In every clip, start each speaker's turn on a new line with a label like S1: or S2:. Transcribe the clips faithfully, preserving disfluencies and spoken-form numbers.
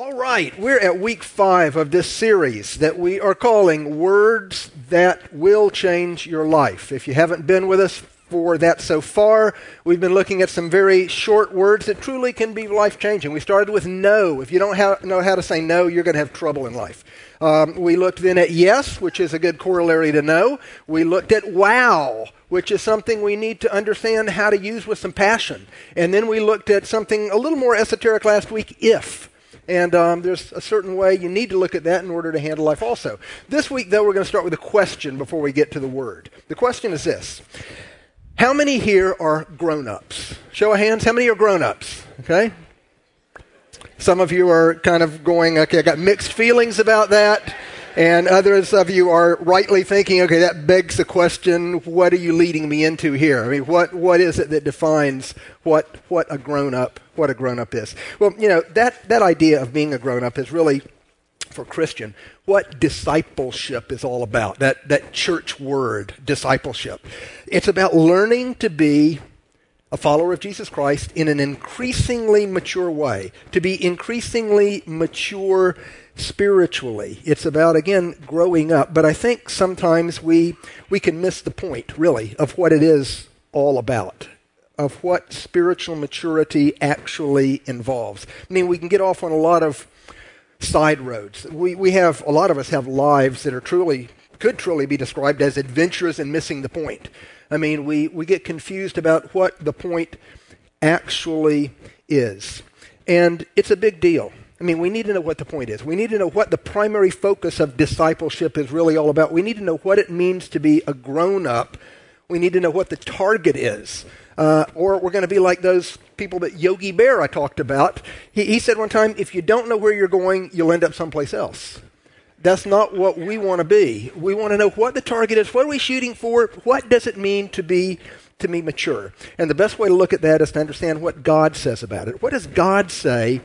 S1: All right, we're at week five of this series that we are calling Words That Will Change Your Life. If you haven't been with us for that so far, we've been looking at some very short words that truly can be life-changing. We started with no. If you don't ha- know how to say no, you're going to have trouble in life. Um, we looked then at yes, which is a good corollary to no. We looked at wow, which is something we need to understand how to use with some passion. And then we looked at something a little more esoteric last week, if. And um, there's a certain way you need to look at that in order to handle life also. This week, though, we're going to start with a question before we get to the word. The question is this. How many here are grown-ups? Show of hands, how many are grown-ups? Okay? Some of you are kind of going, okay, I got mixed feelings about that. And others of you are rightly thinking, okay, that begs the question, what are you leading me into here? I mean, what what is it that defines what what a grown-up what a grown-up is? Well, you know, that, that idea of being a grown-up is really, for a Christian, what discipleship is all about, that, that church word, discipleship. It's about learning to be a follower of Jesus Christ in an increasingly mature way, to be increasingly mature spiritually. It's about, again, growing up. But I think sometimes we we can miss the point, really, of what it is all about, of what spiritual maturity actually involves. I mean, we can get off on a lot of side roads. We we have, a lot of us have lives that are truly, could truly be described as adventurous and missing the point. I mean, we, we get confused about what the point actually is. And it's a big deal. I mean, we need to know what the point is. We need to know what the primary focus of discipleship is really all about. We need to know what it means to be a grown-up. We need to know what the target is. Uh, or we're going to be like those people that Yogi Bear I talked about. He, he said one time, if you don't know where you're going, you'll end up someplace else. That's not what we want to be. We want to know what the target is. What are we shooting for? What does it mean to be to be mature? And the best way to look at that is to understand what God says about it. What does God say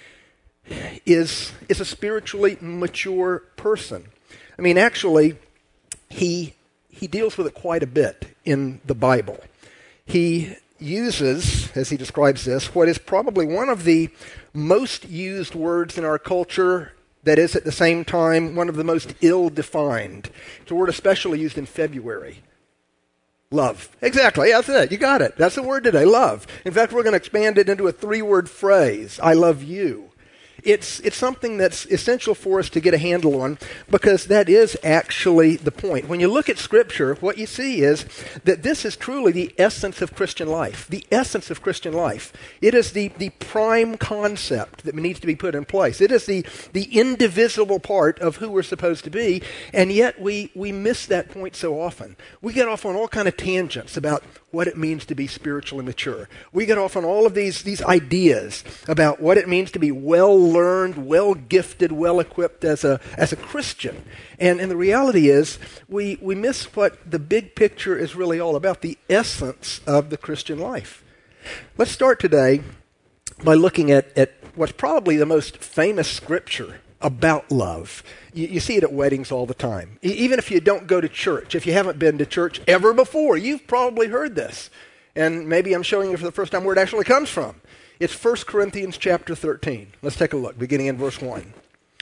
S1: is, is a spiritually mature person? I mean, actually, he he deals with it quite a bit in the Bible. He uses, as he describes this, what is probably one of the most used words in our culture that is at the same time one of the most ill-defined. It's a word especially used in February. Love. Exactly, that's it. You got it. That's the word today, love. In fact, we're going to expand it into a three-word phrase, I love you. It's it's something that's essential for us to get a handle on because that is actually the point. When you look at Scripture, what you see is that this is truly the essence of Christian life, the essence of Christian life. It is the, the prime concept that needs to be put in place. It is the, the indivisible part of who we're supposed to be, and yet we, we miss that point so often. We get off on all kind of tangents about what it means to be spiritually mature. We get off on all of these, these ideas about what it means to be well-learned, well-gifted, well-equipped as a as a Christian. And, and the reality is we, we miss what the big picture is really all about, the essence of the Christian life. Let's start today by looking at, at what's probably the most famous scripture about love. You, you see it at weddings all the time. E- even if you don't go to church, if you haven't been to church ever before, you've probably heard this. And maybe I'm showing you for the first time where it actually comes from. It's First Corinthians chapter thirteen. Let's take a look, beginning in verse one.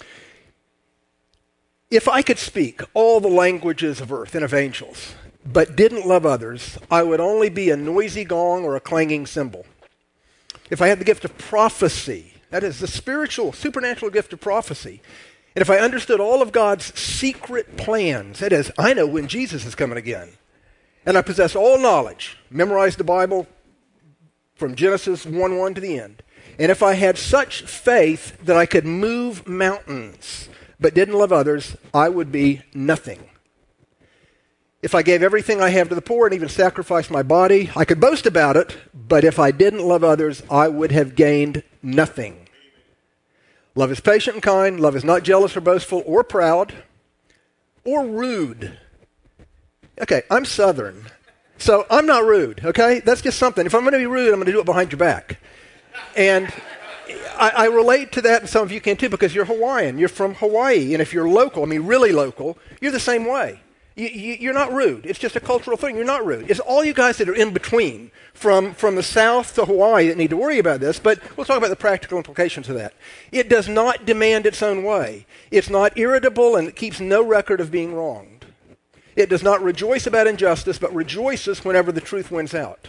S1: If I could speak all the languages of earth and of angels, but didn't love others, I would only be a noisy gong or a clanging cymbal. If I had the gift of prophecy, that is the spiritual, supernatural gift of prophecy. And if I understood all of God's secret plans, that is, I know when Jesus is coming again. And I possess all knowledge, memorized the Bible from Genesis one one to the end. And if I had such faith that I could move mountains, but didn't love others, I would be nothing. If I gave everything I have to the poor and even sacrificed my body, I could boast about it, but if I didn't love others, I would have gained nothing. Love is patient and kind. Love is not jealous or boastful or proud or rude. Okay, I'm Southern, so I'm not rude, okay? That's just something. If I'm going to be rude, I'm going to do it behind your back. And I, I relate to that, and some of you can too, because you're Hawaiian. You're from Hawaii, and if you're local, I mean really local, you're the same way. You, you, you're not rude. It's just a cultural thing. You're not rude. It's all you guys that are in between, from, from the South to Hawaii, that need to worry about this. But we'll talk about the practical implications of that. It does not demand its own way. It's not irritable, and it keeps no record of being wronged. It does not rejoice about injustice, but rejoices whenever the truth wins out.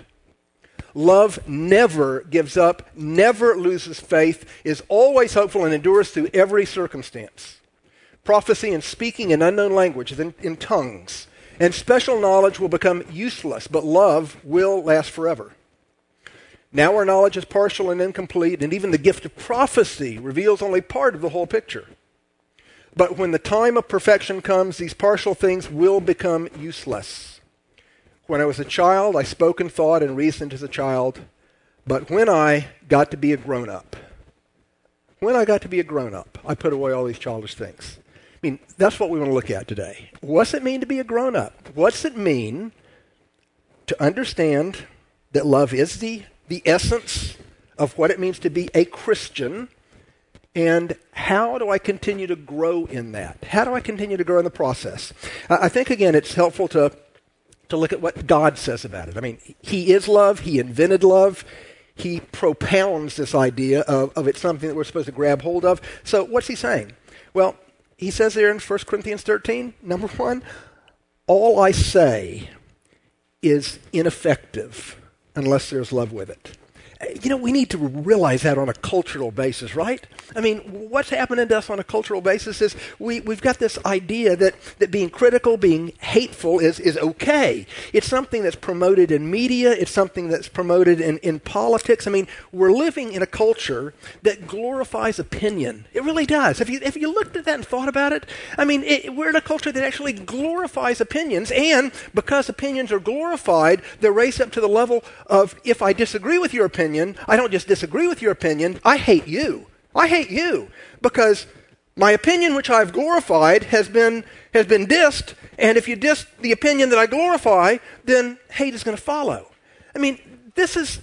S1: Love never gives up, never loses faith, is always hopeful, and endures through every circumstance. Prophecy and speaking in unknown languages, in, in tongues, and special knowledge will become useless, but love will last forever. Now our knowledge is partial and incomplete, and even the gift of prophecy reveals only part of the whole picture. But when the time of perfection comes, these partial things will become useless. When I was a child, I spoke and thought and reasoned as a child, but when I got to be a grown-up, when I got to be a grown-up, I put away all these childish things. I mean, that's what we want to look at today. What's it mean to be a grown-up? What's it mean to understand that love is the, the essence of what it means to be a Christian? And how do I continue to grow in that? How do I continue to grow in the process? I think, again, it's helpful to, to look at what God says about it. I mean, He is love. He invented love. He propounds this idea of, of it's something that we're supposed to grab hold of. So what's He saying? Well, He says there in First Corinthians thirteen, number one, all I say is ineffective unless there's love with it. You know, we need to realize that on a cultural basis, right? I mean, what's happening to us on a cultural basis is we, we've got this idea that, that being critical, being hateful is, is okay. It's something that's promoted in media. It's something that's promoted in, in politics. I mean, we're living in a culture that glorifies opinion. It really does. If you, if you looked at that and thought about it, I mean, it, we're in a culture that actually glorifies opinions. And because opinions are glorified, they're raised up to the level of, if I disagree with your opinion, I don't just disagree with your opinion, I hate you. I hate you because my opinion, which I've glorified, has been has been dissed, and if you diss the opinion that I glorify, then hate is going to follow. I mean, this is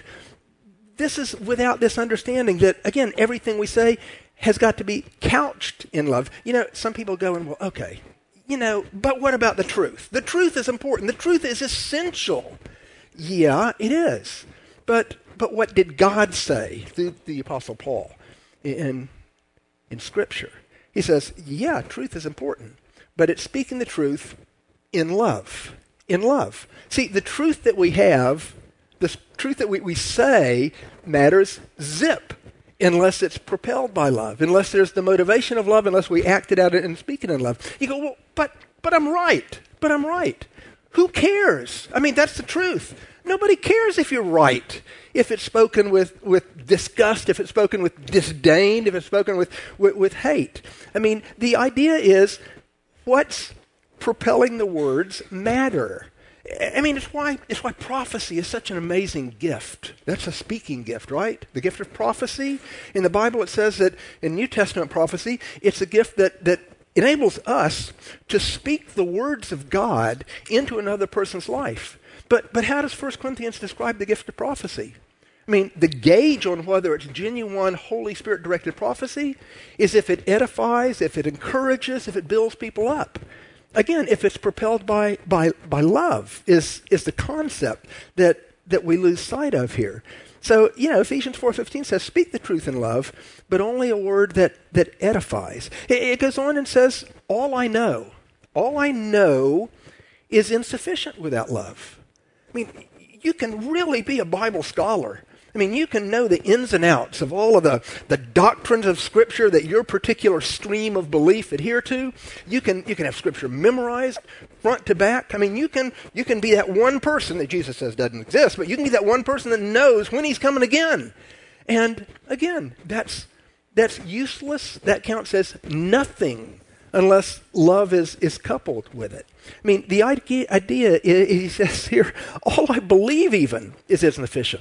S1: this is without this understanding that, again, everything we say has got to be couched in love. You know, some people go and, well, okay, you know, but what about the truth? The truth is important. The truth is essential. Yeah, it is. But But what did God say through the Apostle Paul in, in Scripture? He says, yeah, truth is important, but it's speaking the truth in love. In love. See, the truth that we have, the truth that we, we say matters zip unless it's propelled by love, unless there's the motivation of love, unless we act it out and speak it in love. You go, well, but, but I'm right. But I'm right. Who cares? I mean, that's the truth. Nobody cares if you're right, if it's spoken with, with disgust, if it's spoken with disdain, if it's spoken with, with, with hate. I mean, the idea is what's propelling the words matter. I mean, it's why, it's why prophecy is such an amazing gift. That's a speaking gift, right? The gift of prophecy. In the Bible, it says that in New Testament prophecy, it's a gift that, that enables us to speak the words of God into another person's life. But but how does First Corinthians describe the gift of prophecy? I mean, the gauge on whether it's genuine Holy Spirit-directed prophecy is if it edifies, if it encourages, if it builds people up. Again, if it's propelled by by, by love is, is the concept that, that we lose sight of here. So, you know, Ephesians four fifteen says, speak the truth in love, but only a word that, that edifies. It, it goes on and says, all I know, all I know is insufficient without love. I mean, you can really be a Bible scholar. I mean, you can know the ins and outs of all of the, the doctrines of Scripture that your particular stream of belief adhere to. You can you can have Scripture memorized front to back. I mean, you can you can be that one person that Jesus says doesn't exist, but you can be that one person that knows when He's coming again. And again, that's that's useless. That counts as nothing unless love is, is coupled with it. I mean, the idea, idea is, he says here, all I believe even is insufficient.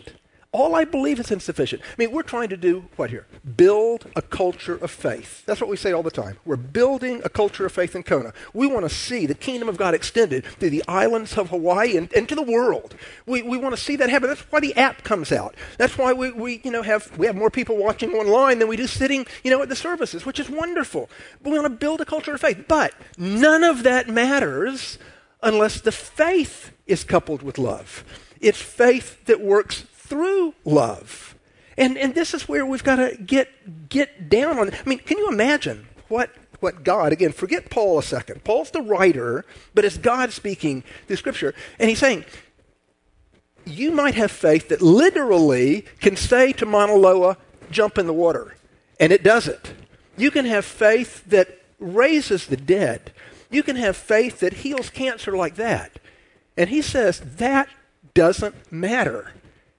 S1: All I believe is insufficient. I mean, we're trying to do what here? Build a culture of faith. That's what we say all the time. We're building a culture of faith in Kona. We want to see the kingdom of God extended to the islands of Hawaii and, and to the world. We we want to see that happen. That's why the app comes out. That's why we, we you know have we have more people watching online than we do sitting you know at the services, which is wonderful. But we want to build a culture of faith. But none of that matters unless the faith is coupled with love. It's faith that works through love. And and this is where we've got to get get down on it. I mean, can you imagine what what God, again, forget Paul a second. Paul's the writer, but it's God speaking through Scripture. And he's saying, you might have faith that literally can say to Mauna Loa, jump in the water. And it does it. You can have faith that raises the dead. You can have faith that heals cancer like that. And he says that doesn't matter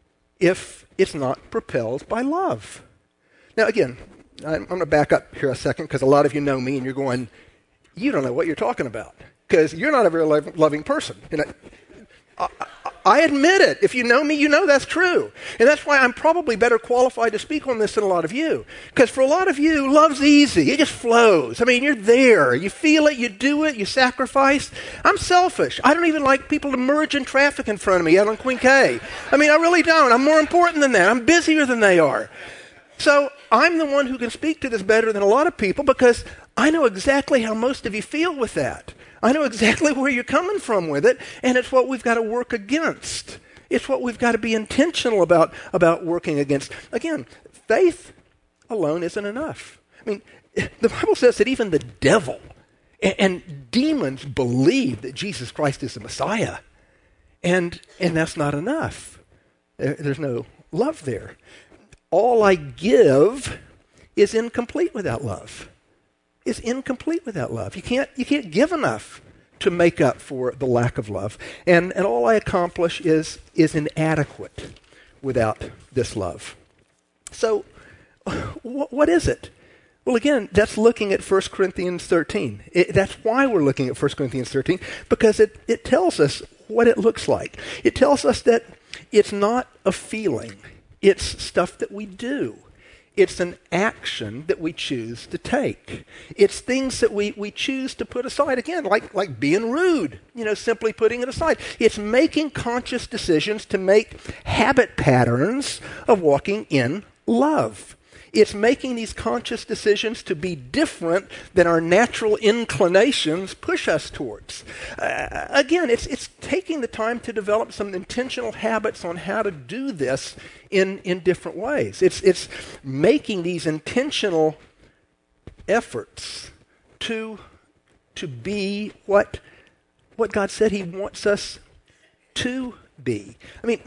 S1: if it's not propelled by love. Now, again, I'm, I'm going to back up here a second because a lot of you know me and you're going, you don't know what you're talking about because you're not a very lo- loving person. And I, I, I admit it. If you know me, you know that's true. And that's why I'm probably better qualified to speak on this than a lot of you. Because for a lot of you, love's easy. It just flows. I mean, you're there. You feel it. You do it. You sacrifice. I'm selfish. I don't even like people to merge in traffic in front of me out on Queen K. I mean, I really don't. I'm more important than that. I'm busier than they are. So I'm the one who can speak to this better than a lot of people because I know exactly how most of you feel with that. I know exactly where you're coming from with it, and it's what we've got to work against. It's what we've got to be intentional about, about working against. Again, faith alone isn't enough. I mean, the Bible says that even the devil and, and demons believe that Jesus Christ is the Messiah, and, and that's not enough. There, there's no love there. All I give is incomplete without love. Is incomplete without love. You can't you can't give enough to make up for the lack of love. And and all I accomplish is is inadequate without this love. So wh- what is it? Well, again, that's looking at First Corinthians thirteen. It, that's why we're looking at First Corinthians thirteen, because it, it tells us what it looks like. It tells us that it's not a feeling. It's stuff that we do. It's an action that we choose to take. It's things that we, we choose to put aside. Again, like, like being rude, you know, simply putting it aside. It's making conscious decisions to make habit patterns of walking in love. It's making these conscious decisions to be different than our natural inclinations push us towards. Uh, again, it's it's taking the time to develop some intentional habits on how to do this in, in different ways. It's it's making these intentional efforts to to be what what God said He wants us to be. I mean,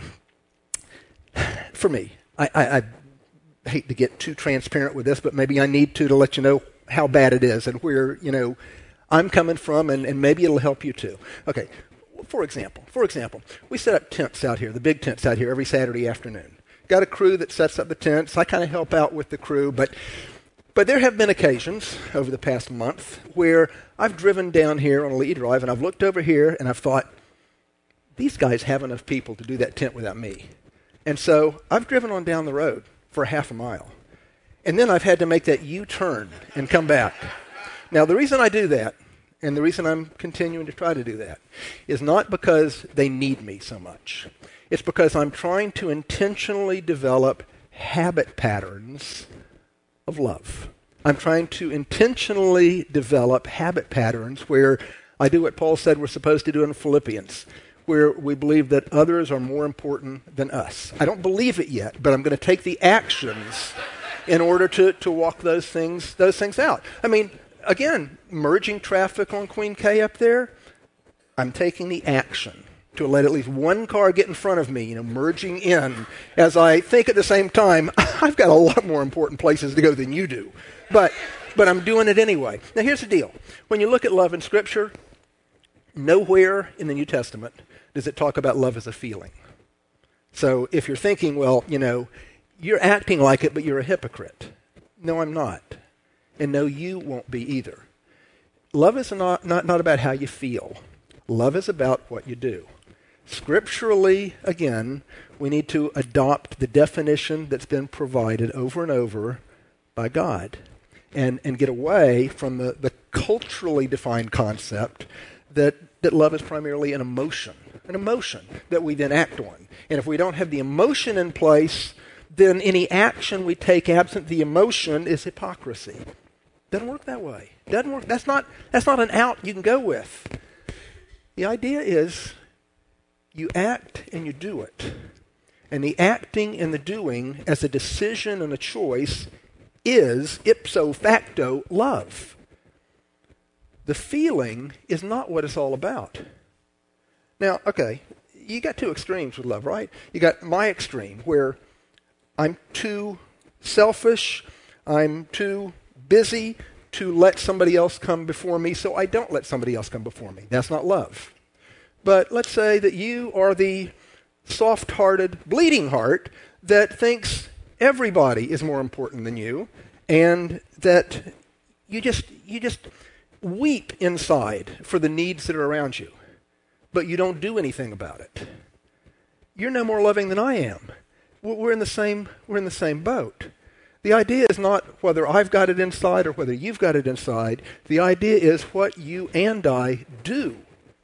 S1: for me, I, I, I hate to get too transparent with this, but maybe I need to to let you know how bad it is and where, you know, I'm coming from, and, and maybe it'll help you too. Okay, for example, for example, we set up tents out here, the big tents out here every Saturday afternoon. Got a crew that sets up the tents. I kind of help out with the crew, but but there have been occasions over the past month where I've driven down here on Lee Drive and I've looked over here and I've thought, these guys have enough people to do that tent without me. And so I've driven on down the road for half a mile. And then I've had to make that U-turn and come back. Now, the reason I do that, and the reason I'm continuing to try to do that, is not because they need me so much. It's because I'm trying to intentionally develop habit patterns of love. I'm trying to intentionally develop habit patterns where I do what Paul said we're supposed to do in Philippians, where we believe that others are more important than us. I don't believe it yet, but I'm going to take the actions in order to, to walk those things those things out. I mean, again, merging traffic on Queen K up there, I'm taking the action to let at least one car get in front of me, you know, merging in, as I think at the same time, I've got a lot more important places to go than you do. But but I'm doing it anyway. Now, here's the deal. When you look at love in Scripture, nowhere in the New Testament does it talk about love as a feeling. So if you're thinking, well, you know, you're acting like it, but you're a hypocrite. No, I'm not. And no, you won't be either. Love is not, not, not about how you feel. Love is about what you do. Scripturally, again, We need to adopt the definition that's been provided over and over by God and, and get away from the, the culturally defined concept that, that love is primarily an emotion, an emotion that we then act on. And if we don't have the emotion in place, then any action we take absent the emotion is hypocrisy. Doesn't work that way. Doesn't work. That's not, that's not an out you can go with. The idea is you act and you do it. And the acting and the doing as a decision and a choice is, ipso facto, love. The feeling is not what it's all about. Now, okay, you got two extremes with love, right? You got my extreme, where I'm too selfish, I'm too busy to let somebody else come before me, so I don't let somebody else come before me. That's not love. But let's say that you are the soft-hearted, bleeding heart that thinks everybody is more important than you, and that you just you just weep inside for the needs that are around you, but you don't do anything about it. You're no more loving than I am. We're in the same we're in the same boat. The idea is not whether I've got it inside or whether you've got it inside. The idea is what you and I do.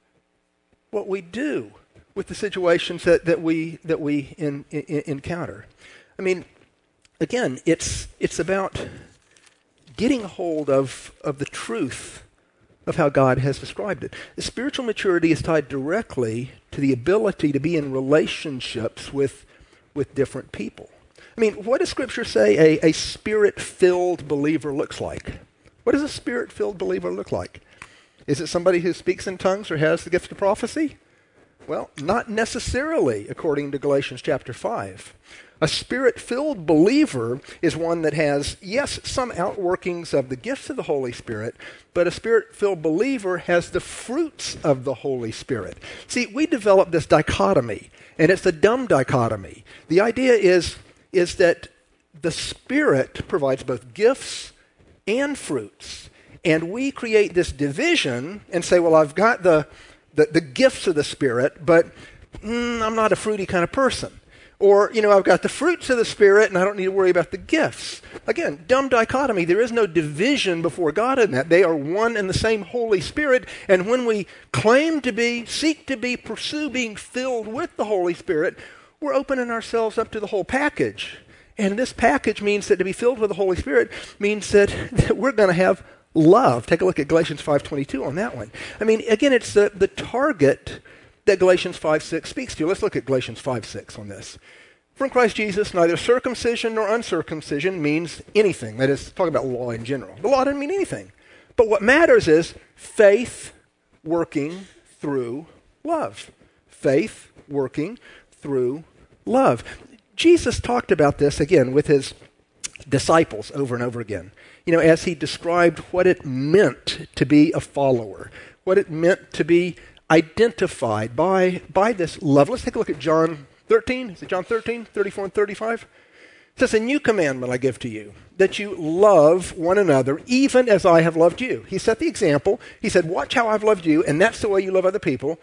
S1: What we do with the situations that, that we that we in, in, encounter. I mean, again, it's it's about getting a hold of, of the truth of how God has described it. The spiritual maturity is tied directly to the ability to be in relationships with, with different people. I mean, what does Scripture say a, a spirit-filled believer looks like? What does a spirit-filled believer look like? Is it somebody who speaks in tongues or has the gift of prophecy? Well, not necessarily, according to Galatians chapter five. A spirit-filled believer is one that has, yes, some outworkings of the gifts of the Holy Spirit, but a spirit-filled believer has the fruits of the Holy Spirit. See, we developed this dichotomy, and it's a dumb dichotomy. The idea is, is that the Spirit provides both gifts and fruits. And we create this division and say, well, I've got the, the, the gifts of the Spirit, but mm, I'm not a fruity kind of person. Or, you know, I've got the fruits of the Spirit and I don't need to worry about the gifts. Again, dumb dichotomy. There is no division before God in that. They are one and the same Holy Spirit. And when we claim to be, seek to be, pursue being filled with the Holy Spirit, we're opening ourselves up to the whole package. And this package means that to be filled with the Holy Spirit means that, that we're going to have love. Take a look at Galatians five twenty-two on that one. I mean, again, it's the, the target that Galatians five six speaks to. Let's look at Galatians five six on this. For in Christ Jesus, neither circumcision nor uncircumcision means anything. That is, talking about law in general. The law doesn't mean anything. But what matters is faith working through love. Faith working through love. Jesus talked about this, again, with his disciples over and over again. You know, as he described what it meant to be a follower, what it meant to be identified by, by this love. Let's take a look at John thirteen. Is it John thirteen, thirty-four and thirty-five? It says, a new commandment I give to you, that you love one another even as I have loved you. He set the example. He said, watch how I've loved you, and that's the way you love other people,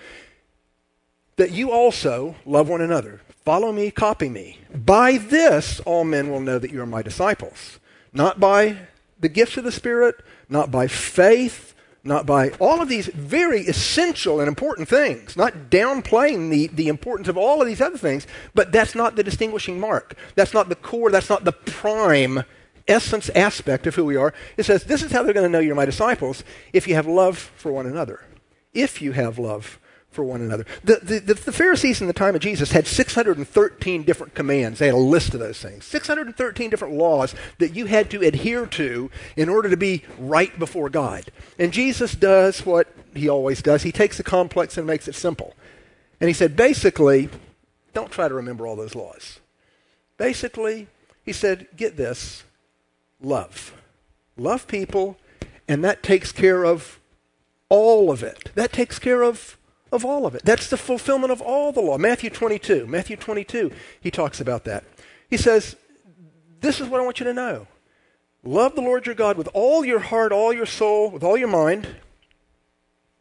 S1: that you also love one another. Follow me, copy me. By this, all men will know that you are my disciples. Not by the gifts of the Spirit, not by faith, not by all of these very essential and important things, not downplaying the, the importance of all of these other things, but that's not the distinguishing mark. That's not the core, that's not the prime essence aspect of who we are. It says, this is how they're going to know you're my disciples, if you have love for one another. If you have love for one another. The, the, the, the Pharisees in the time of Jesus had six hundred thirteen different commands. They had a list of those things. six hundred thirteen different laws that you had to adhere to in order to be right before God. And Jesus does what he always does. He takes the complex and makes it simple. And he said, basically, don't try to remember all those laws. Basically, he said, get this, love. Love people, and that takes care of all of it. That takes care of Of all of it. That's the fulfillment of all the law. Matthew twenty-two. Matthew twenty-two, he talks about that. He says, this is what I want you to know. Love the Lord your God with all your heart, all your soul, with all your mind.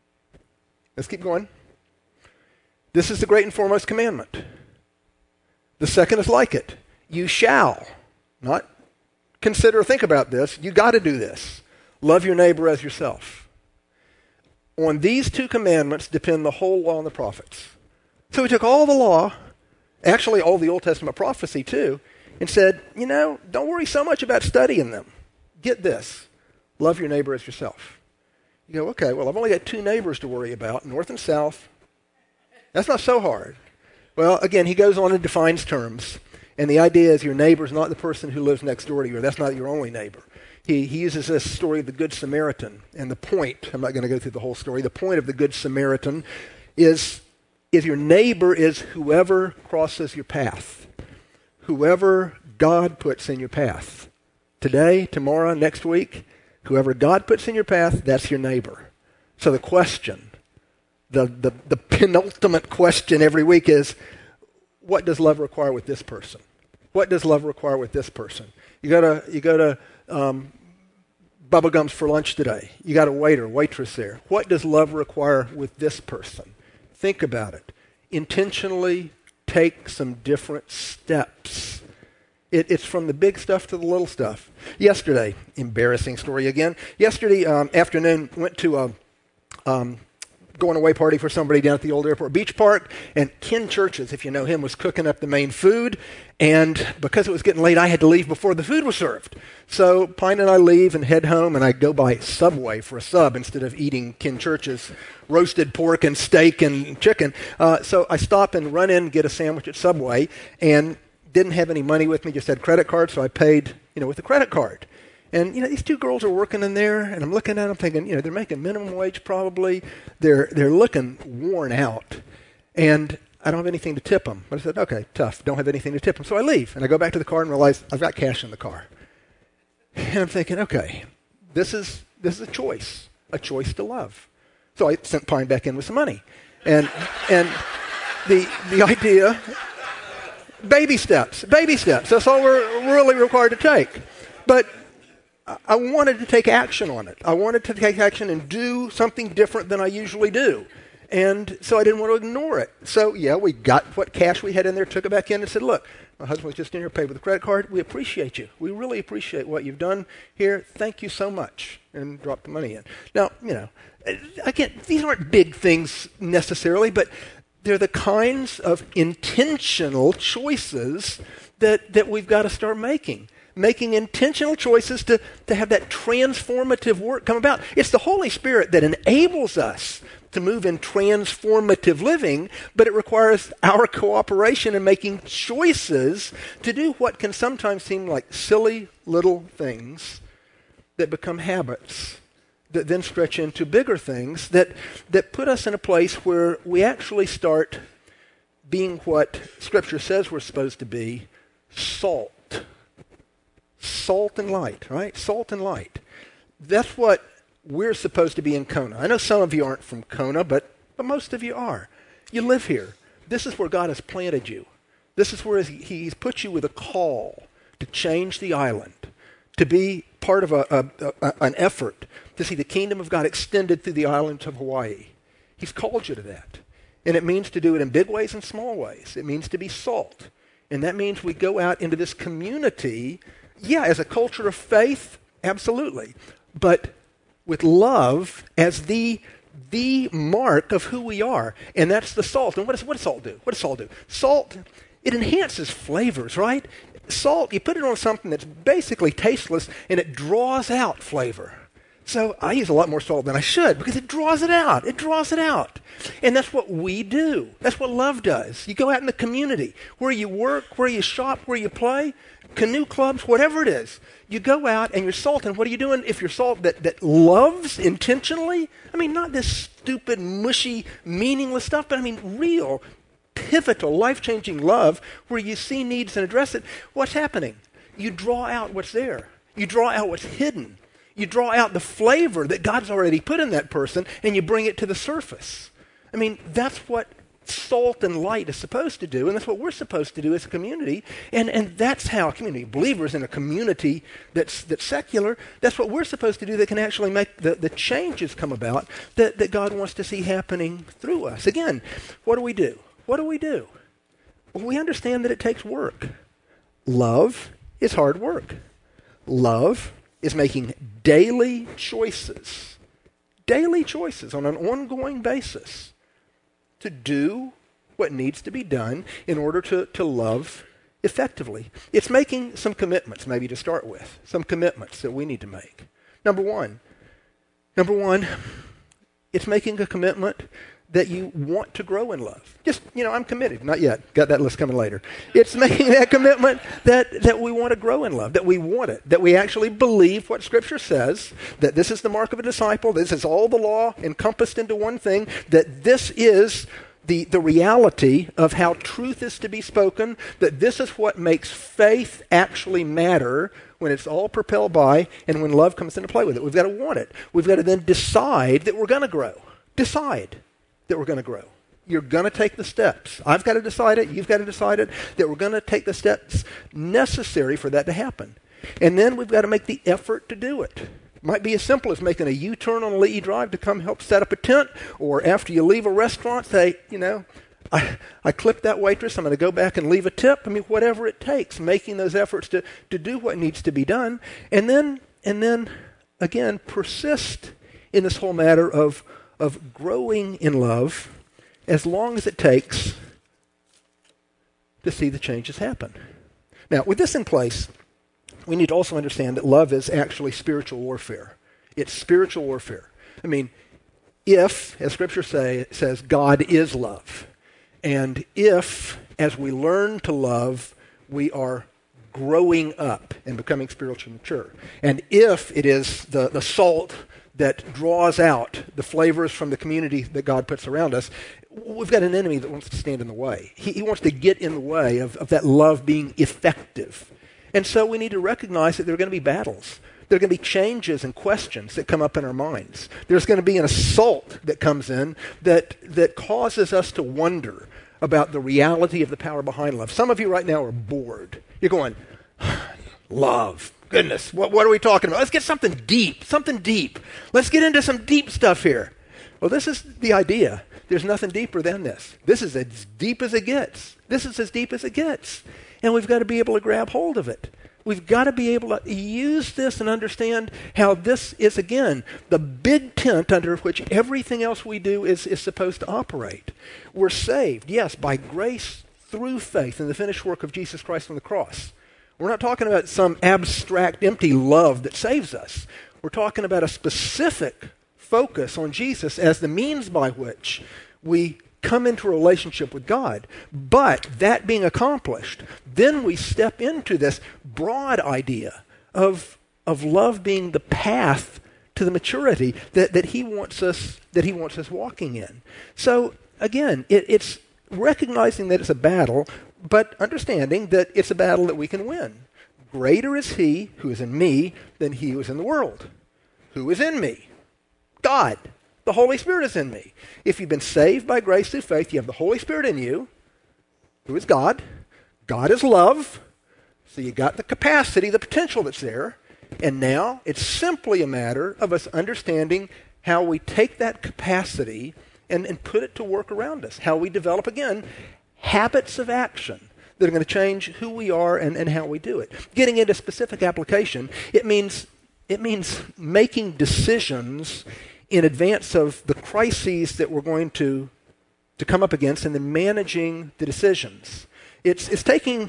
S1: Let's keep going. This is the great and foremost commandment. The second is like it. You shall. Not consider or think about this. You got to do this. Love your neighbor as yourself. On these two commandments depend the whole law and the prophets. So he took all the law, actually all the Old Testament prophecy too, and said, you know, don't worry so much about studying them. Get this. Love your neighbor as yourself. You go, okay, well, I've only got two neighbors to worry about, north and south. That's not so hard. Well, again, he goes on and defines terms. And the idea is your neighbor is not the person who lives next door to you, or that's not your only neighbor. He, he uses this story of the Good Samaritan. And the point, I'm not going to go through the whole story, the point of the Good Samaritan is, is your neighbor is whoever crosses your path. Whoever God puts in your path. Today, tomorrow, next week, whoever God puts in your path, that's your neighbor. So the question, the, the, the penultimate question every week is, what does love require with this person? What does love require with this person? You go to you go to um, Bubba Gum's for lunch today. You got a waiter, waitress there. What does love require with this person? Think about it. Intentionally take some different steps. It, it's from the big stuff to the little stuff. Yesterday, embarrassing story again. Yesterday um, afternoon, went to a um, going away party for somebody down at the old airport beach park, and Ken Churches, if you know him, was cooking up the main food, and because it was getting late, I had to leave before the food was served. So Pine and I leave and head home, and I go by Subway for a sub instead of eating Ken Churches' roasted pork and steak and chicken. Uh, so I stop and run in and get a sandwich at Subway, and didn't have any money with me, just had credit card, so I paid, you know, with a credit card. And, you know, these two girls are working in there, and I'm looking at them thinking, you know, they're making minimum wage probably. They're they're looking worn out. And I don't have anything to tip them. But I said, okay, tough. Don't have anything to tip them. So I leave, and I go back to the car and realize I've got cash in the car. And I'm thinking, okay, this is this is a choice, a choice to love. So I sent Pine back in with some money. And and the the idea, baby steps, baby steps. That's all we're really required to take. But I wanted to take action on it. I wanted to take action and do something different than I usually do. And so I didn't want to ignore it. So, yeah, we got what cash we had in there, took it back in and said, look, my husband was just in here, paid with a credit card. We appreciate you. We really appreciate what you've done here. Thank you so much. And dropped the money in. Now, you know, again, these aren't big things necessarily, but they're the kinds of intentional choices that, that we've got to start making. Making intentional choices to, to have that transformative work come about. It's the Holy Spirit that enables us to move in transformative living, but it requires our cooperation in making choices to do what can sometimes seem like silly little things that become habits, that then stretch into bigger things that, that put us in a place where we actually start being what Scripture says we're supposed to be, salt. Salt and light, right? Salt and light. That's what we're supposed to be in Kona. I know some of you aren't from Kona, but, but most of you are. You live here. This is where God has planted you. This is where He's put you with a call to change the island, to be part of a, a, a, an effort to see the kingdom of God extended through the islands of Hawaii. He's called you to that. And it means to do it in big ways and small ways. It means to be salt. And that means we go out into this community. Yeah, as a culture of faith, absolutely. But with love as the, the mark of who we are. And that's the salt. And what does, what does salt do? What does salt do? Salt, it enhances flavors, right? Salt, you put it on something that's basically tasteless, and it draws out flavor. So I use a lot more salt than I should because it draws it out. It draws it out. And that's what we do. That's what love does. You go out in the community, where you work, where you shop, where you play, canoe clubs, whatever it is. You go out and you're salt. And what are you doing if you're salt that, that loves intentionally? I mean, not this stupid, mushy, meaningless stuff, but I mean real, pivotal, life-changing love where you see needs and address it. What's happening? You draw out what's there. You draw out what's hidden. You draw out the flavor that God's already put in that person, and you bring it to the surface. I mean, that's what salt and light is supposed to do, and that's what we're supposed to do as a community. And, and that's how a community, believers in a community that's, that's secular, that's what we're supposed to do that can actually make the, the changes come about that, that God wants to see happening through us. Again, what do we do? What do we do? Well, we understand that it takes work. Love is hard work. Love is making daily choices, daily choices on an ongoing basis to do what needs to be done in order to, to love effectively. It's making some commitments, maybe to start with, some commitments that we need to make. Number one, number one, it's making a commitment that you want to grow in love. Just, you know, I'm committed. Not yet. Got that list coming later. It's making that commitment that, that we want to grow in love, that we want it, that we actually believe what Scripture says, that this is the mark of a disciple, this is all the law encompassed into one thing, that this is the, the reality of how truth is to be spoken, that this is what makes faith actually matter when it's all propelled by and when love comes into play with it. We've got to want it. We've got to then decide that we're going to grow. Decide that we're going to grow. You're going to take the steps. I've got to decide it. You've got to decide it. That we're going to take the steps necessary for that to happen. And then we've got to make the effort to do it. It might be as simple as making a U-turn on Lee Drive to come help set up a tent, or after you leave a restaurant, say, you know, I, I clipped that waitress. I'm going to go back and leave a tip. I mean, whatever it takes, making those efforts to, to do what needs to be done. And then, and then again, persist in this whole matter of of growing in love as long as it takes to see the changes happen. Now, with this in place, we need to also understand that love is actually spiritual warfare. It's spiritual warfare. I mean, if, as Scripture say, says, God is love, and if, as we learn to love, we are growing up and becoming spiritually mature, and if it is the, the salt that draws out the flavors from the community that God puts around us, we've got an enemy that wants to stand in the way. He, he wants to get in the way of, of that love being effective. And so we need to recognize that there are going to be battles. There are going to be changes and questions that come up in our minds. There's going to be an assault that comes in that, that causes us to wonder about the reality of the power behind love. Some of you right now are bored. You're going, love. Goodness, what, what are we talking about? Let's get something deep, something deep. Let's get into some deep stuff here. Well, this is the idea. There's nothing deeper than this. This is as deep as it gets. This is as deep as it gets. And we've got to be able to grab hold of it. We've got to be able to use this and understand how this is, again, the big tent under which everything else we do is, is supposed to operate. We're saved, yes, by grace through faith in the finished work of Jesus Christ on the cross. We're not talking about some abstract, empty love that saves us. We're talking about a specific focus on Jesus as the means by which we come into a relationship with God. But that being accomplished, then we step into this broad idea of, of love being the path to the maturity that, that he wants us that he wants us walking in. So again, it, it's recognizing that it's a battle, but understanding that it's a battle that we can win. Greater is he who is in me than he who is in the world. Who is in me? God. The Holy Spirit is in me. If you've been saved by grace through faith, you have the Holy Spirit in you, who is God. God is love. So you got the capacity, the potential that's there. And now it's simply a matter of us understanding how we take that capacity and, and put it to work around us. How we develop, again, habits of action that are going to change who we are and, and how we do it. Getting into specific application, it means it means making decisions in advance of the crises that we're going to, to come up against, and then managing the decisions. It's, it's, taking,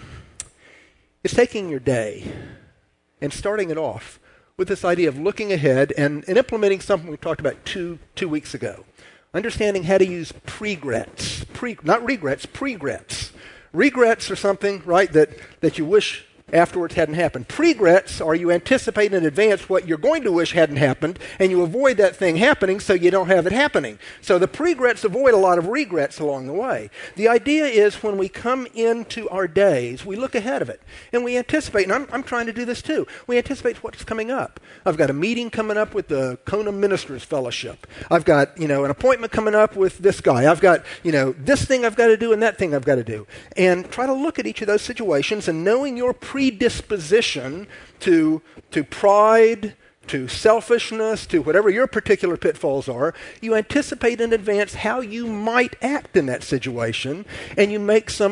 S1: it's taking your day and starting it off with this idea of looking ahead and, and implementing something we talked about two, two weeks ago. Understanding how to use pregrets. Pre, not regrets, pregrets. Regrets are something, right, that, that you wish afterwards hadn't happened. Pregrets are you anticipate in advance what you're going to wish hadn't happened, and you avoid that thing happening so you don't have it happening. So the pregrets avoid a lot of regrets along the way. The idea is when we come into our days, we look ahead of it, and we anticipate, and I'm, I'm trying to do this too, we anticipate what's coming up. I've got a meeting coming up with the Kona Ministers Fellowship. I've got, you know, an appointment coming up with this guy. I've got, you know, this thing I've got to do and that thing I've got to do. And try to look at each of those situations, and knowing your predisposition to, to pride, to selfishness, to whatever your particular pitfalls are, you anticipate in advance how you might act in that situation, and you make some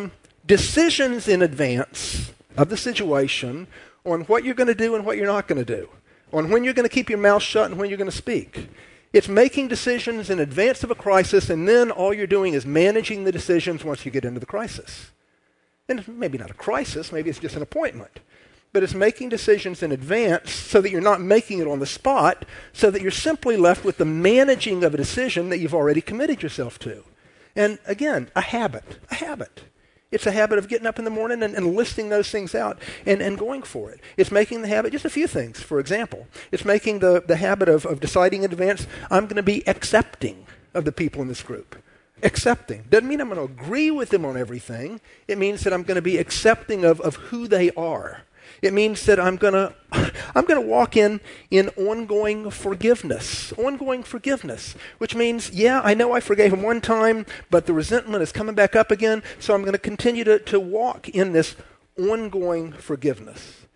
S1: decisions in advance of the situation on what you're going to do and what you're not going to do, on when you're going to keep your mouth shut and when you're going to speak. It's making decisions in advance of a crisis, and then all you're doing is managing the decisions once you get into the crisis. And it's maybe not a crisis, maybe it's just an appointment. But it's making decisions in advance so that you're not making it on the spot, so that you're simply left with the managing of a decision that you've already committed yourself to. And again, a habit, a habit. It's a habit of getting up in the morning and, and listing those things out and, and going for it. It's making the habit, just a few things, for example. It's making the, the habit of, of deciding in advance, I'm going to be accepting of the people in this group. Accepting. Doesn't mean I'm going to agree with them on everything. It means that I'm going to be accepting of, of who they are. It means that I'm going to I'm going to walk in in ongoing forgiveness. Ongoing forgiveness, which means, yeah, I know I forgave him one time, but the resentment is coming back up again, so I'm going to continue to, to walk in this ongoing forgiveness.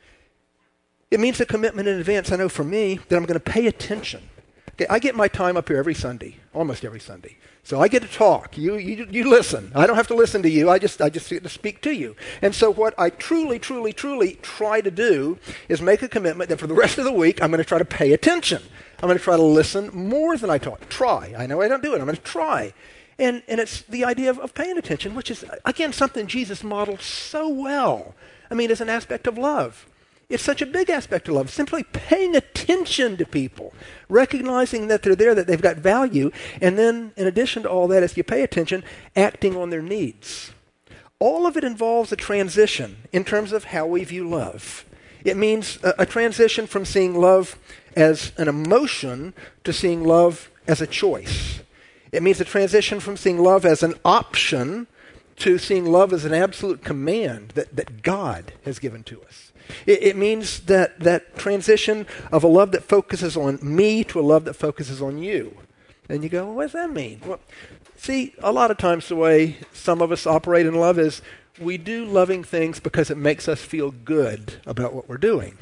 S1: It means a commitment in advance, I know for me, that I'm going to pay attention. Okay, I get my time up here every Sunday, almost every Sunday. So I get to talk. You, you, you listen. I don't have to listen to you. I just, I just get to speak to you. And so what I truly, truly, truly try to do is make a commitment that for the rest of the week, I'm going to try to pay attention. I'm going to try to listen more than I talk. Try. I know I don't do it. I'm going to try. And, and it's the idea of, of paying attention, which is, again, something Jesus modeled so well. I mean, as an aspect of love. It's such a big aspect of love, simply paying attention to people, recognizing that they're there, that they've got value, and then, in addition to all that, as you pay attention, acting on their needs. All of it involves a transition in terms of how we view love. It means a, a transition from seeing love as an emotion to seeing love as a choice. It means a transition from seeing love as an option to seeing love as an absolute command that, that God has given to us. It, it means that, that transition of a love that focuses on me to a love that focuses on you. And you go, well, what does that mean? Well, see, a lot of times the way some of us operate in love is we do loving things because it makes us feel good about what we're doing.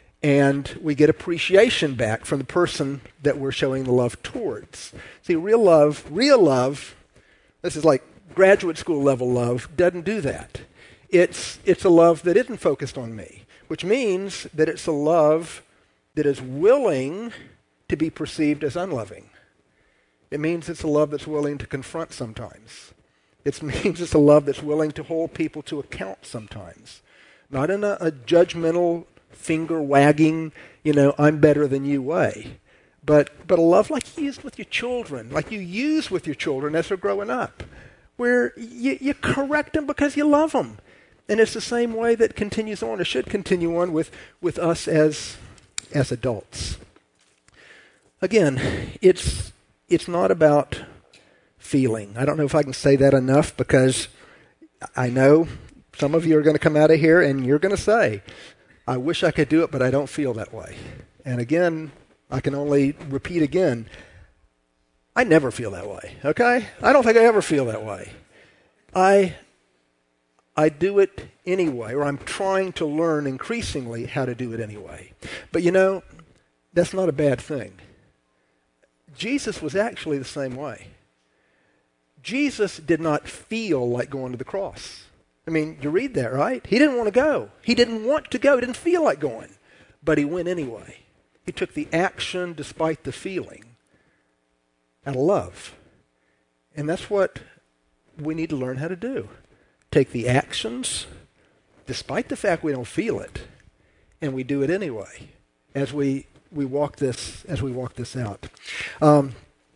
S1: And we get appreciation back from the person that we're showing the love towards. See, real love, real love, this is like graduate school level love, doesn't do that. It's, it's a love that isn't focused on me, which means that it's a love that is willing to be perceived as unloving. It means it's a love that's willing to confront sometimes. It means it's a love that's willing to hold people to account sometimes. Not in a, a judgmental, finger-wagging, you know, I'm better than you way. But, but a love like you use with your children, like you use with your children as they're growing up, where you, you correct them because you love them. And it's the same way that continues on, or should continue on with, with us as, as adults. Again, it's, it's not about feeling. I don't know if I can say that enough, because I know some of you are going to come out of here and you're going to say, I wish I could do it, but I don't feel that way. And again, I can only repeat again, I never feel that way, okay? I don't think I ever feel that way. I I do it anyway, or I'm trying to learn increasingly how to do it anyway. But you know, that's not a bad thing. Jesus was actually the same way. Jesus did not feel like going to the cross. I mean, you read that, right? He didn't want to go. He didn't want to go. He didn't feel like going. But he went anyway. He took the action despite the feeling out of love. And that's what we need to learn how to do. Take the actions despite the fact we don't feel it, and we do it anyway as we we walk this as we walk this out. Um,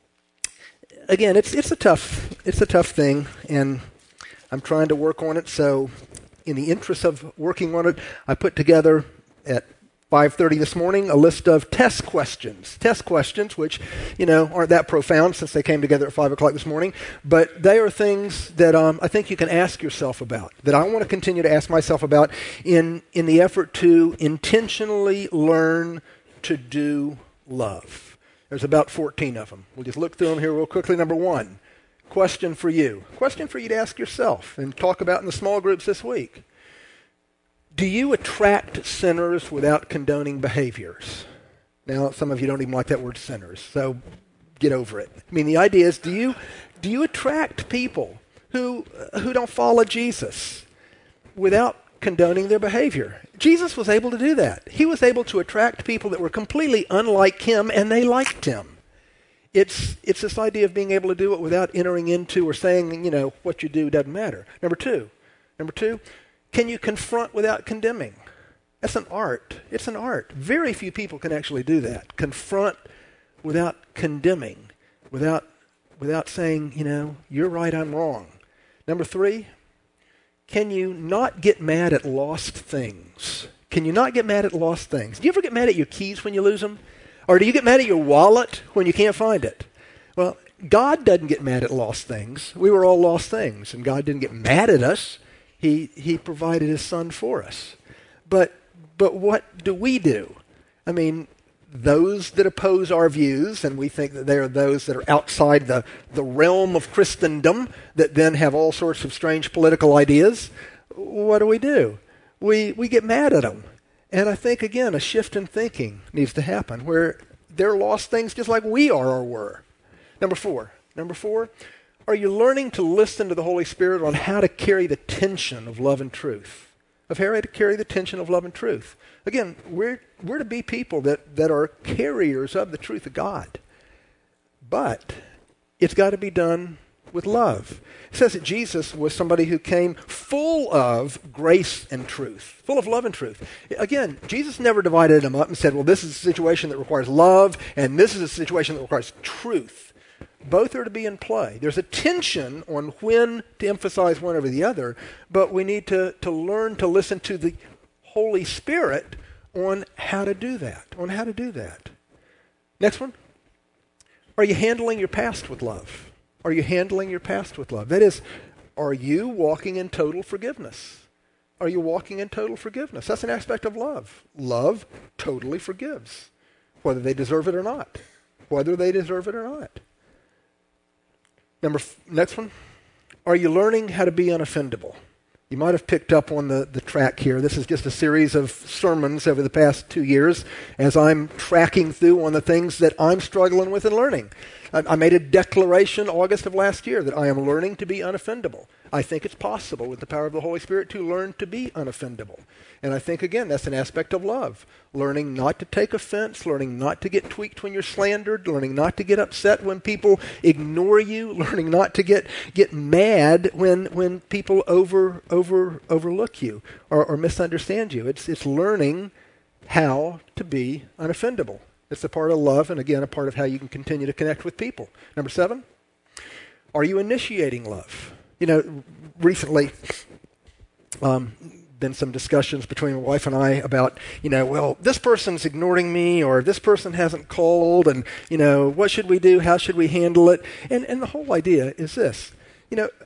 S1: again, it's it's a tough it's a tough thing, and I'm trying to work on it. So, in the interest of working on it, I put together at five thirty this morning a list of test questions. Test questions, which, you know, aren't that profound since they came together at five o'clock this morning, but they are things that um, I think you can ask yourself about, that I want to continue to ask myself about in, in the effort to intentionally learn to do love. There's about fourteen of them. We'll just look through them here real quickly. Number one, question for you. Question for you to ask yourself and talk about in the small groups this week. Do you attract sinners without condoning behaviors? Now, some of you don't even like that word sinners, so get over it. I mean, the idea is, do you do you attract people who who don't follow Jesus? without condoning their behavior. Jesus was able to do that. He was able to attract people that were completely unlike him, and they liked him. It's it's this idea of being able to do it without entering into or saying, you know, what you do doesn't matter. Number two, number two, can you confront without condemning? That's an art. It's an art. Very few people can actually do that. Confront without condemning, without without saying, you know, you're right, I'm wrong. Number three, can you not get mad at lost things? Can you not get mad at lost things? Do you ever get mad at your keys when you lose them? Or do you get mad at your wallet when you can't find it? Well, God doesn't get mad at lost things. We were all lost things, and God didn't get mad at us. He He provided His Son for us. But but what do we do? I mean, those that oppose our views, and we think that they are those that are outside the, the realm of Christendom, that then have all sorts of strange political ideas, what do we do? We we get mad at them. And I think, again, a shift in thinking needs to happen, where they're lost things just like we are or were. Number four. Number four, are you learning to listen to the Holy Spirit on how to carry the tension of love and truth? Of how to carry the tension of love and truth. Again, we're we're to be people that, that are carriers of the truth of God. But it's got to be done with love. It says that Jesus was somebody who came full of grace and truth, full of love and truth. Again, Jesus never divided them up and said, well, this is a situation that requires love, and this is a situation that requires truth. Both are to be in play. There's a tension on when to emphasize one over the other, but we need to, to learn to listen to the Holy Spirit on how to do that, on how to do that. Next one. Are you handling your past with love? Are you handling your past with love? That is, are you walking in total forgiveness? Are you walking in total forgiveness? That's an aspect of love. Love totally forgives, whether they deserve it or not. Whether they deserve it or not. Number f- next one. Are you learning how to be unoffendable? You might have picked up on the, the track here. This is just a series of sermons over the past two years as I'm tracking through on the things that I'm struggling with and learning. I, I made a declaration August of last year that I am learning to be unoffendable. I think it's possible with the power of the Holy Spirit to learn to be unoffendable. And I think, again, that's an aspect of love. Learning not to take offense, learning not to get tweaked when you're slandered, learning not to get upset when people ignore you, learning not to get, get mad when when people over over overlook you or, or misunderstand you. It's it's learning how to be unoffendable. It's a part of love, and again, a part of how you can continue to connect with people. Number seven, are you initiating love? You know, recently, um, been some discussions between my wife and I about, you know, well, this person's ignoring me, or this person hasn't called, and, you know, what should we do? How should we handle it? And and the whole idea is this, you know,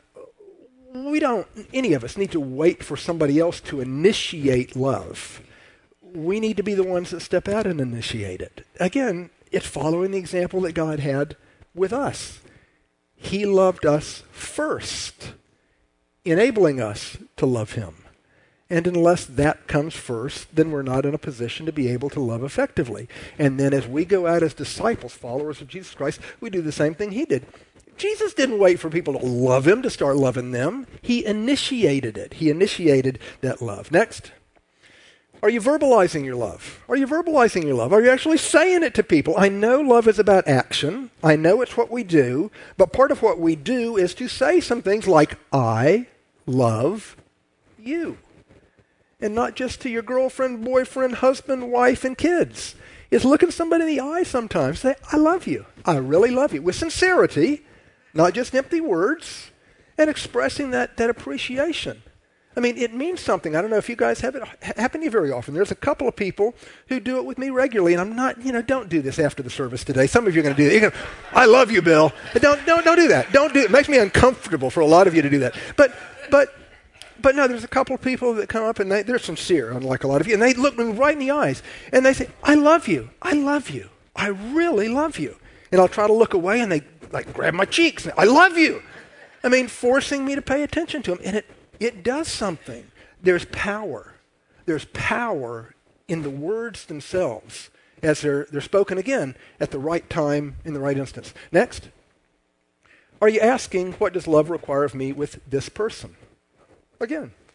S1: we don't, any of us need to wait for somebody else to initiate love. We need to be the ones that step out and initiate it. Again, it's following the example that God had with us. He loved us first, enabling us to love Him. And unless that comes first, then we're not in a position to be able to love effectively. And then as we go out as disciples, followers of Jesus Christ, we do the same thing He did. Jesus didn't wait for people to love Him to start loving them. He initiated it. He initiated that love. Next. Are you verbalizing your love? Are you verbalizing your love? Are you actually saying it to people? I know love is about action. I know it's what we do. But part of what we do is to say some things like, I love you. And not just to your girlfriend, boyfriend, husband, wife, and kids. It's looking somebody in the eye sometimes. Say, I love you. I really love you. With sincerity, not just empty words, and expressing that, that appreciation. I mean, it means something. I don't know if you guys have it happen to you very often. There's a couple of people who do it with me regularly, and I'm not, you know, don't do this after the service today. Some of you are going to do that. You're going, I love you, Bill. But don't, don't, don't do that. Don't do it. It makes me uncomfortable for a lot of you to do that. But, but, but no, there's a couple of people that come up, and they, they're sincere, unlike a lot of you, and they look me right in the eyes, and they say, I love you. I love you. I really love you. And I'll try to look away, and they like grab my cheeks. And, I love you. I mean, forcing me to pay attention to them, and it It does something. There's power. There's power in the words themselves as they're, they're spoken again at the right time in the right instance. Next. Are you asking, what does love require of me with this person? Again,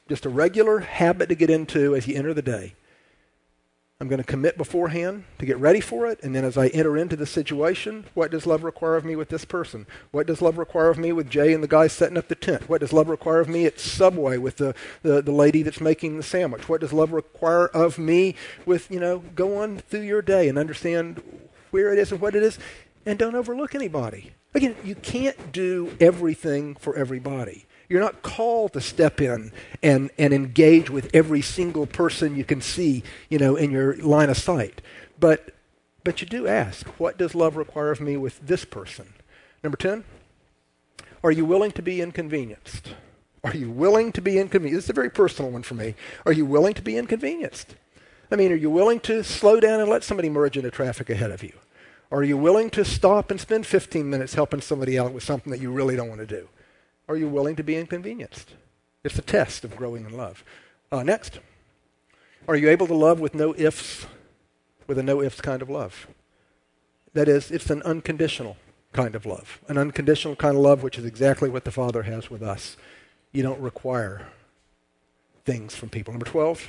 S1: just a regular habit to get into as you enter the day. I'm going to commit beforehand to get ready for it, and then as I enter into the situation, what does love require of me with this person? What does love require of me with Jay and the guy setting up the tent? What does love require of me at Subway with the, the, the lady that's making the sandwich? What does love require of me with, you know, go on through your day and understand where it is and what it is, and don't overlook anybody. Again, you can't do everything for everybody. You're not called to step in and, and engage with every single person you can see, you know, in your line of sight. But but you do ask, what does love require of me with this person? Number ten, are you willing to be inconvenienced? Are you willing to be inconvenienced? This is a very personal one for me. Are you willing to be inconvenienced? I mean, are you willing to slow down and let somebody merge into traffic ahead of you? Are you willing to stop and spend fifteen minutes helping somebody out with something that you really don't want to do? Are you willing to be inconvenienced? It's a test of growing in love. Uh, next, are you able to love with no ifs, with a no ifs kind of love? That is, it's an unconditional kind of love, an unconditional kind of love, which is exactly what the Father has with us. You don't require things from people. Number twelve,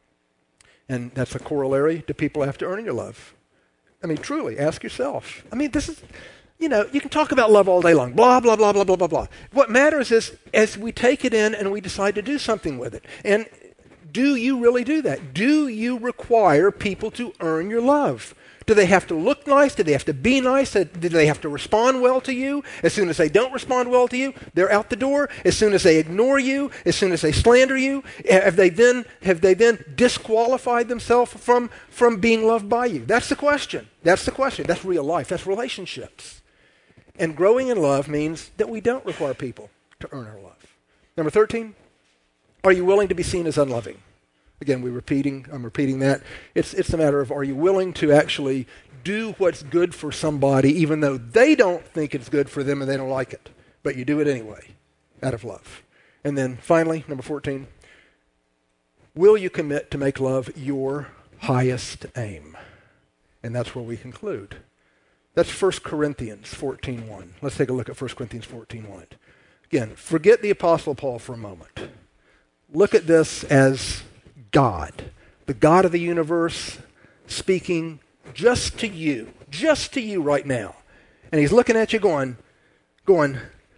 S1: and that's a corollary, do people have to earn your love? I mean, truly, ask yourself. I mean, this is... You know, you can talk about love all day long, blah, blah, blah, blah, blah, blah, blah. What matters is as we take it in and we decide to do something with it. And do you really do that? Do you require people to earn your love? Do they have to look nice? Do they have to be nice? Do they have to respond well to you? As soon as they don't respond well to you, they're out the door. As soon as they ignore you, as soon as they slander you, have they then have they then disqualified themselves from, from being loved by you? That's the question. That's the question. That's real life. That's relationships. And growing in love means that we don't require people to earn our love. Number thirteen, are you willing to be seen as unloving? Again, we're repeating, I'm repeating that. It's, it's a matter of, are you willing to actually do what's good for somebody even though they don't think it's good for them and they don't like it, but you do it anyway out of love. And then finally, number fourteen, will you commit to make love your highest aim? And that's where we conclude. That's First Corinthians fourteen one. Let's take a look at First Corinthians fourteen one. Again, forget the Apostle Paul for a moment. Look at this as God, the God of the universe, speaking just to you, just to you right now. And he's looking at you going, going,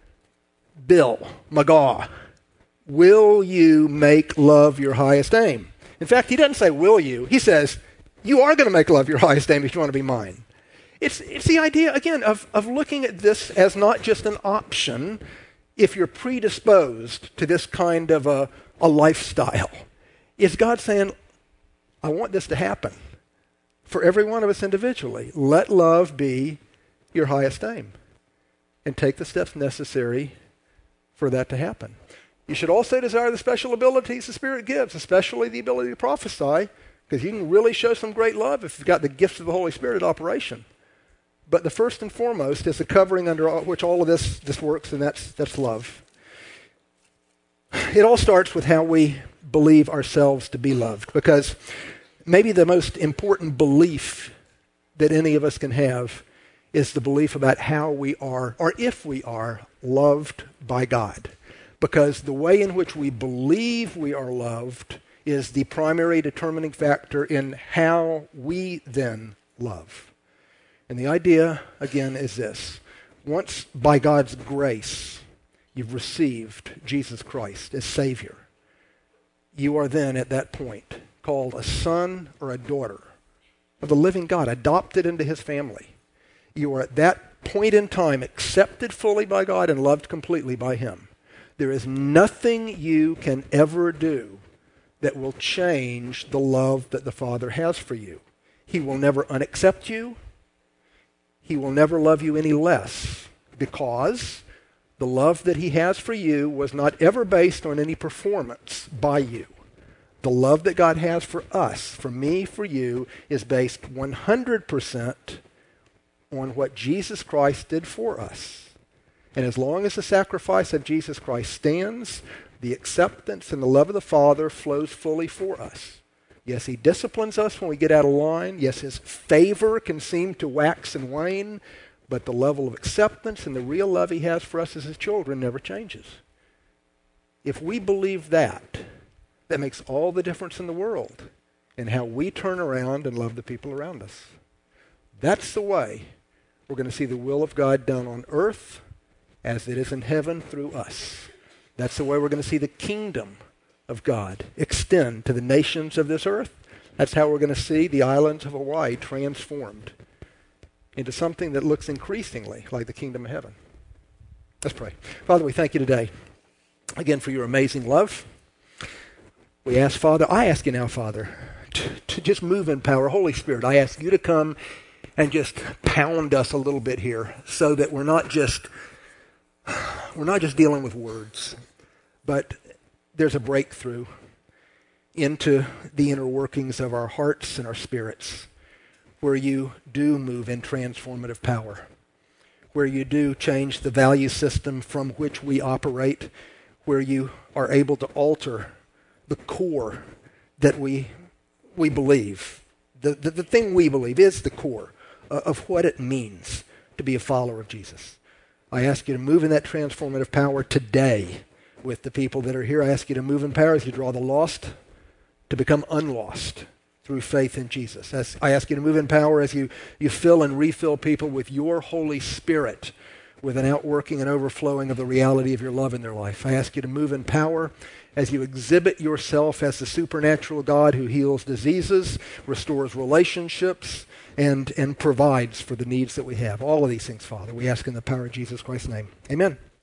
S1: Bill, McGaw, will you make love your highest aim? In fact, he doesn't say, will you? He says, you are going to make love your highest aim if you want to be mine. It's, it's the idea, again, of, of looking at this as not just an option if you're predisposed to this kind of a, a lifestyle. It's God saying, I want this to happen for every one of us individually. Let love be your highest aim and take the steps necessary for that to happen. You should also desire the special abilities the Spirit gives, especially the ability to prophesy, because you can really show some great love if you've got the gifts of the Holy Spirit in operation. But the first and foremost is the covering under which all of this, this works, and that's, that's love. It all starts with how we believe ourselves to be loved, because maybe the most important belief that any of us can have is the belief about how we are, or if we are, loved by God. Because the way in which we believe we are loved is the primary determining factor in how we then love. And the idea, again, is this. Once, by God's grace, you've received Jesus Christ as Savior, you are then, at that point, called a son or a daughter of the living God, adopted into His family. You are, at that point in time, accepted fully by God and loved completely by Him. There is nothing you can ever do that will change the love that the Father has for you. He will never unaccept you. He will never love you any less, because the love that He has for you was not ever based on any performance by you. The love that God has for us, for me, for you, is based one hundred percent on what Jesus Christ did for us. And as long as the sacrifice of Jesus Christ stands, the acceptance and the love of the Father flows fully for us. Yes, He disciplines us when we get out of line. Yes, His favor can seem to wax and wane, but the level of acceptance and the real love He has for us as His children never changes. If we believe that, that makes all the difference in the world in how we turn around and love the people around us. That's the way we're going to see the will of God done on earth as it is in heaven through us. That's the way we're going to see the kingdom of God extend to the nations of this earth. That's how we're going to see the islands of Hawaii transformed into something that looks increasingly like the kingdom of heaven. Let's pray. Father, we thank you today, again, for your amazing love. We ask, Father, I ask you now, Father, to, to just move in power. Holy Spirit, I ask you to come and just pound us a little bit here so that we're not just we're not just dealing with words, but there's a breakthrough into the inner workings of our hearts and our spirits, where you do move in transformative power, where you do change the value system from which we operate, where you are able to alter the core that we we believe. The, the, the thing we believe is the core of what it means to be a follower of Jesus. I ask you to move in that transformative power today with the people that are here. I ask you to move in power as you draw the lost to become unlost through faith in Jesus. As I ask you to move in power as you, you fill and refill people with your Holy Spirit, with an outworking and overflowing of the reality of your love in their life. I ask you to move in power as you exhibit yourself as the supernatural God who heals diseases, restores relationships, and, and provides for the needs that we have. All of these things, Father, we ask in the power of Jesus Christ's name. Amen.